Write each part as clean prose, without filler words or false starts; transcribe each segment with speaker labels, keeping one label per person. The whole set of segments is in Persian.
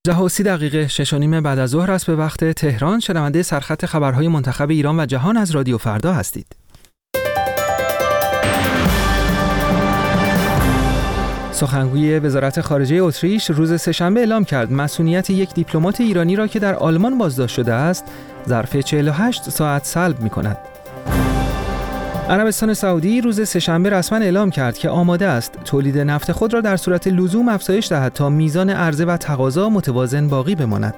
Speaker 1: 10:30 6:30 بعد از ظهر است به وقت تهران. شنونده سرخط خبرهای منتخب ایران و جهان از رادیو فردا هستید. سخنگوی وزارت خارجه اتریش روز سه‌شنبه اعلام کرد مسئولیت یک دیپلمات ایرانی را که در آلمان بازداشت شده است ظرف 48 ساعت سلب می‌کند. عربستان سعودی روز سه‌شنبه رسما اعلام کرد که آماده است تولید نفت خود را در صورت لزوم افزایش دهد تا میزان عرضه و تقاضا متوازن باقی بماند.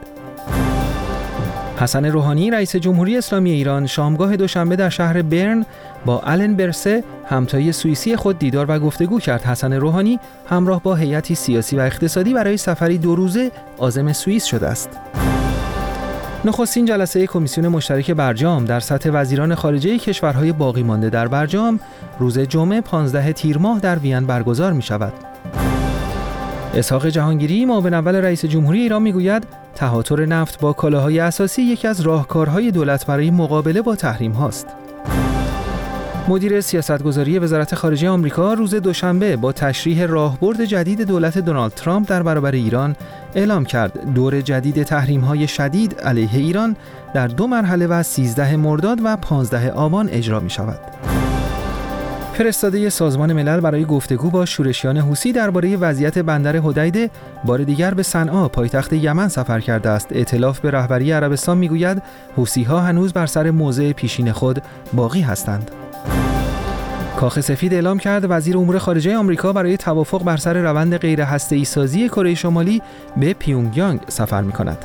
Speaker 1: حسن روحانی رئیس جمهوری اسلامی ایران شامگاه دوشنبه در شهر برن با آلن برسه همتای سوئیسی خود دیدار و گفتگو کرد. حسن روحانی همراه با هیئتی سیاسی و اقتصادی برای سفری 2 روزه عازم سوئیس شده است. نخستین جلسه کمیسیون مشترک برجام در سطح وزیران خارجه کشورهای باقی مانده در برجام روز جمعه 15 تیر ماه در وین برگزار می شود. اسحاق جهانگیری معاون اول رئیس جمهوری ایران میگوید تهاتر نفت با کالاهای اساسی یکی از راهکارهای دولت برای مقابله با تحریم هاست. مدیر سیاستگذاری وزارت خارجه آمریکا روز دوشنبه با تشریح راهبرد جدید دولت دونالد ترامپ در برابر ایران اعلام کرد دور جدید تحریم‌های شدید علیه ایران در 2 مرحله و 13 مرداد و 15 آبان اجرا می‌شود. فرستاده سازمان ملل برای گفتگو با شورشیان حوثی درباره وضعیت بندر حدیده بار دیگر به صنعا پایتخت یمن سفر کرده است. ائتلاف به رهبری عربستان می‌گوید حوثی‌ها هنوز بر سر موضع پیشین خود باقی هستند. کاخ سفید اعلام کرد وزیر امور خارجه آمریکا برای توافق بر سر روند غیر هسته‌ای سازی کره شمالی به پیونگیانگ سفر می‌کند.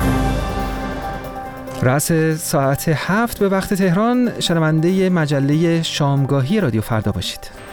Speaker 1: رأس ساعت 7 به وقت تهران شنونده مجله شامگاهی رادیو فردا باشید.